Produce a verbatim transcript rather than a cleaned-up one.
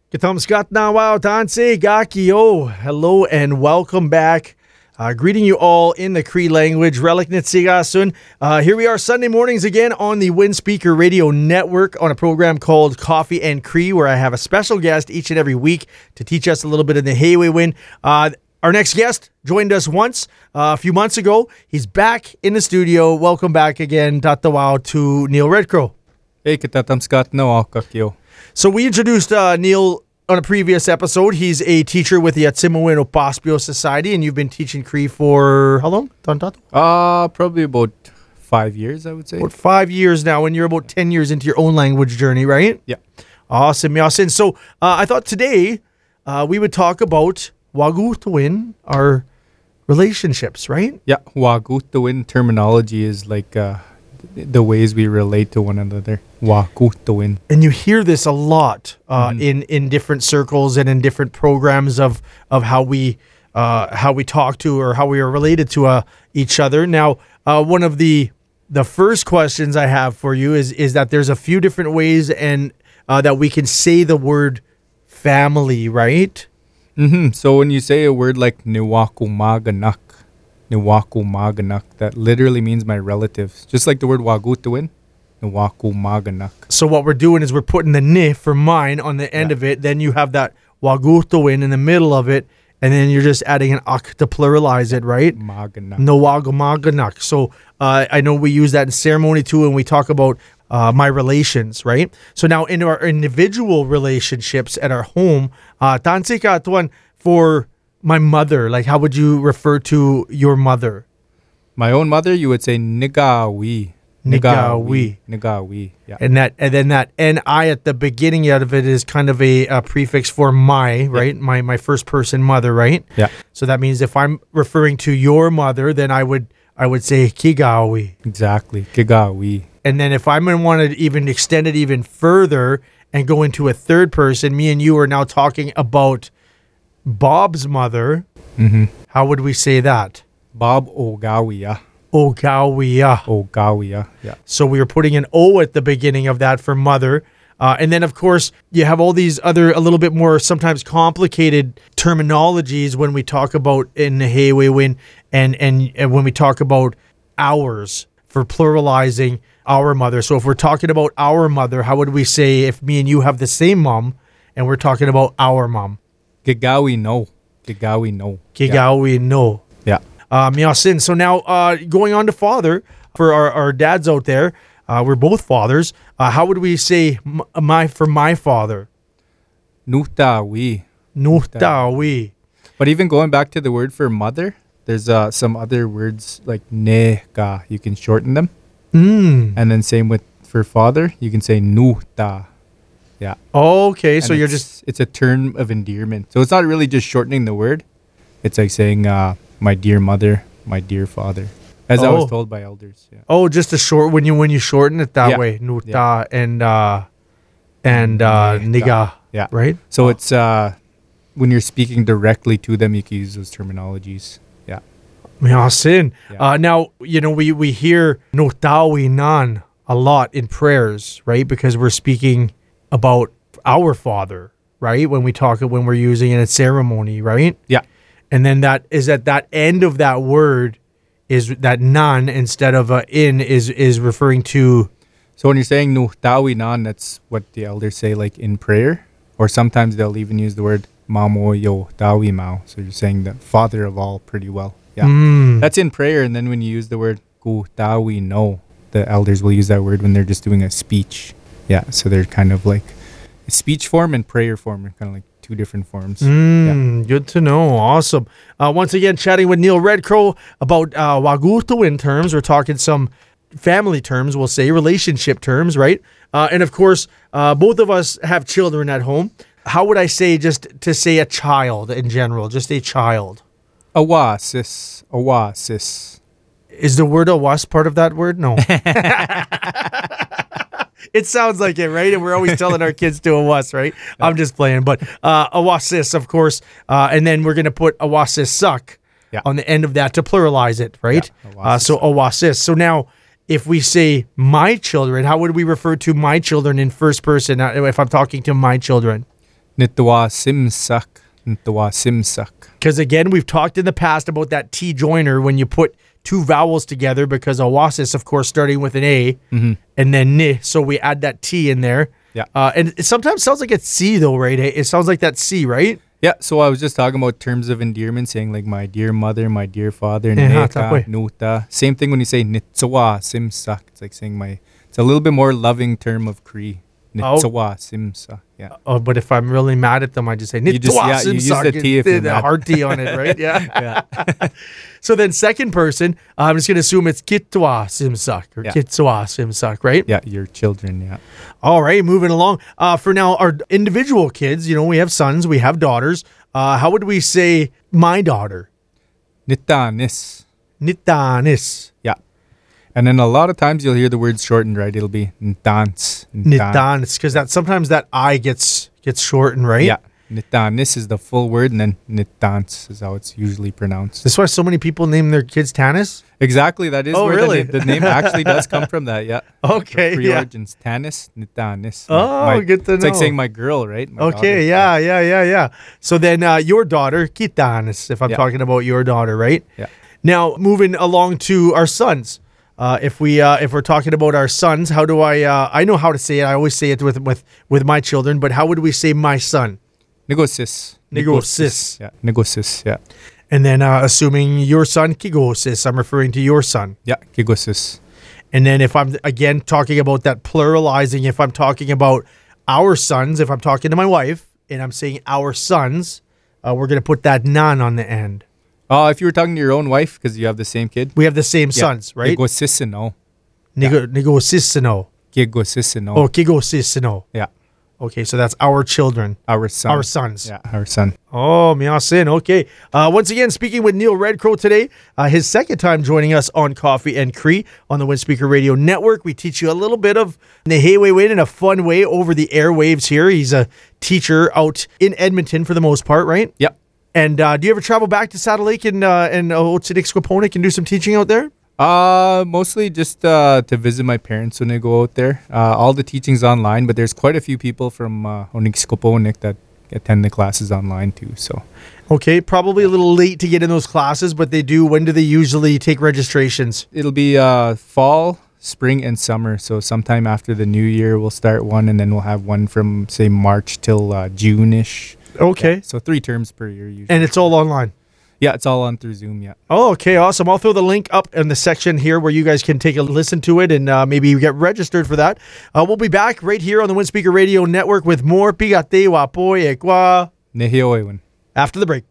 Katamskat na wow tanse gakio. Hello and welcome back. Uh, greeting you all in the Cree language. Reliknit sigasun. Uh, here we are Sunday mornings again on the Wind Speaker Radio Network on a program called Coffee and Cree, where I have a special guest each and every week to teach us a little bit of the Heiwe Wind. Uh, our next guest joined us once uh, a few months ago. He's back in the studio. Welcome back again, Tatawao, to Neil Redcrow. Hey, Katamskat na wow kakio. So we introduced uh, Neil on a previous episode. He's a teacher with the Atsimawin Opaspio Society, and you've been teaching Cree for how long? Uh, probably about five years, I would say. About five years now, and you're about ten years into your own language journey, right? Yeah. Awesome, awesome. So uh, I thought today uh, we would talk about Wagutawin, our relationships, right? Yeah, Wagutawin terminology is like uh, the ways we relate to one another. Wagutawin. And you hear this a lot uh, Mhm. in in different circles and in different programs of of how we uh, how we talk to or how we are related to uh, each other. Now, uh, one of the the first questions I have for you is is that there's a few different ways and uh, that we can say the word family, right? Mm-hmm. So when you say a word like Niwakumaganak, Niwakumaganak, that literally means my relatives. Just like the word Wagutawin, Niwakumaganak. So what we're doing is we're putting the ni for mine on the end Yeah. of it. Then you have that Wagutawin in the middle of it, and then you're just adding an ak to pluralize it, right? Maganak. Nawagumaganak. So uh, I know we use that in ceremony too, and we talk about uh, my relations, right? So now in our individual relationships at our home, uh, tansika tuan for my mother, like how would you refer to your mother? My own mother, you would say Nigawi. Nigawi. Nigawi. Yeah. And that, and then that N I at the beginning out of it is kind of a, a prefix for my, right? My my first person mother, right? Yeah. So that means if I'm referring to your mother, then I would I would say Kigawi. Exactly. Kigawi. And then if I'm going to want to even extend it even further and go into a third person, me and you are now talking about Bob's mother. Mm-hmm. How would we say that? Bob Ogawiya. Ogawiya. Ogawiya. Yeah. So we were putting an O at the beginning of that for mother. Uh, and then, of course, you have all these other a little bit more sometimes complicated terminologies when we talk about in the Heiwe Wind and, and, and when we talk about ours for pluralizing our mother. So if we're talking about our mother, how would we say if me and you have the same mom and we're talking about our mom? Gigawi no. Gigawi no. Kigawi no. Yeah. Uh, Miasin. So now uh, going on to father, for our, our dads out there, uh, we're both fathers. Uh, how would we say m- my for my father? Nutawi. Nuhtawi. But even going back to the word for mother, there's uh, some other words like nega. You can shorten them. Mm. And then same with for father, you can say nuta. Yeah. Okay, so And you're it's- just it's a term of endearment. So it's not really just shortening the word. It's like saying uh, my dear mother, my dear father. As I Oh. was told by elders. Yeah. oh, just a short when you when you shorten it that Yeah. way, nuta and uh, and uh, Nega. niga, Yeah. right? So Oh. it's uh, when you're speaking directly to them, you can use those terminologies. Yeah. Miasin. Yeah. Uh, now you know we we hear nuhtawi nan a lot in prayers, right? Because we're speaking about our father, right? When we talk when we're using it at ceremony, right? Yeah. And then that is at that end of that word is that nan instead of a in is is referring to So when you're saying nuhtawi nan, that's what the elders say like in prayer. Or sometimes they'll even use the word mamo yo dawi mao. So you're saying the father of all pretty well. Yeah. Mm. That's in prayer. And then when you use the word gu dawi no, the elders will use that word when they're just doing a speech. Yeah. So they're kind of like speech form and prayer form are kind of like two different forms. Mm, good to know. Awesome. Uh, once again, chatting with Neil Redcrow about uh, Wagutawin terms. We're talking some family terms, we'll say, relationship terms, right? Uh, and of course, uh, both of us have children at home. How would I say just to say a child in general, just a child? Oasis. Oasis. Is the word awas part of that word? No. It sounds like it, right? And we're always telling our kids to awas, right? I'm just playing. But uh, awasis, of course. Uh, and then we're going to put awasis suck Yeah. on the end of that to pluralize it, right? Yeah, uh, so awasis. So now if we say my children, how would we refer to my children in first person uh, if I'm talking to my children? Nitwa simsak. Nitwa simsak. Because again, we've talked in the past about that T joiner when you put two vowels together, because awasis, of course, starting with an A, Mm-hmm. and then ni, so we add that T in there. Yeah. Uh, and it sometimes sounds like it's C though, right? It sounds like that C, right? Yeah, so I was just talking about terms of endearment, saying like my dear mother, my dear father, Yeah, neka, that way. nuta. Same thing when you say nitsawa simsak. It's like saying my. It's a little bit more loving term of Cree. Nitsawa simsa. Yeah. Oh, but if I'm really mad at them, I just say You just- "Nitwa yeah, you use simsak," the T if the- you're the mad. hard T on it, right? Yeah. Yeah. So then, second person, uh, I'm just going to assume it's kitwa simsak or Yeah. kitswa simsak, right? Yeah, your children. Yeah. All right, moving along. Uh, for now, our individual kids, you know, we have sons, we have daughters. Uh, how would we say my daughter? Nitanis. Nitanis. Yeah. And then a lot of times you'll hear the word shortened, right? It'll be nitans. Nitanis, because that sometimes that I gets gets shortened, right? Yeah. Nitanis is the full word, and then nitans is how it's usually pronounced. That's why so many people name their kids Tanis. Exactly. That is Oh, where really? the, name, the name actually does come from that. Yeah. Okay, Cree yeah. origins. Tanis, Nitanis. Oh, good to It's like know. saying my girl, right? My Okay, daughter. yeah, yeah, yeah, yeah. So then uh, your daughter, Kitanis, if I'm Yeah. talking about your daughter, right? Yeah. Now, moving along to our sons. Uh, if we uh, if we're talking about our sons, how do I uh, I know how to say it. I always say it with with with my children, but how would we say my son? Negosis. Negosis. Yeah. Negosis. Yeah. And then uh, assuming your son, Kigosis, I'm referring to your son. Yeah. Kigosis. And then if I'm again talking about that pluralizing, if I'm talking about our sons, if I'm talking to my wife and I'm saying our sons, uh, we're gonna put that nan on the end. Oh, if you were talking to your own wife because you have the same kid. We have the same Yeah. sons, right? Negosisino. Nego Negosisino. Kigosisino. Oh, Kigosisino. Yeah. Okay, so that's our children, Our son. our sons. Yeah. Our son. Oh, miasin. Okay. Uh, once again, speaking with Neil Redcrow today, uh, his second time joining us on Coffee and Cree on the Windspeaker Radio Network. We teach you a little bit of Neheway Win in a fun way over the airwaves here. He's a teacher out in Edmonton for the most part, right? Yep. And uh, do you ever travel back to Saddle Lake and uh, and Otsinixquaponik and do some teaching out there? Uh, mostly just uh, to visit my parents when I go out there. Uh, all the teaching's online, but there's quite a few people from uh, Onixicoponik that attend the classes online too. So Okay, probably a little late to get in those classes, but they do. When do they usually take registrations? it'll be uh, fall, spring, and summer. So sometime after the new year, we'll start one, and then we'll have one from say March till uh, June-ish. Okay. So three terms per year usually. And it's all online. Yeah, it's all on through Zoom. Yeah. Oh, okay, awesome. I'll throw the link up in the section here where you guys can take a listen to it and uh, maybe get registered for that. Uh, we'll be back right here on the Windspeaker Radio Network with more Pigate Wapoy Ekwa Nehioewan. after the break.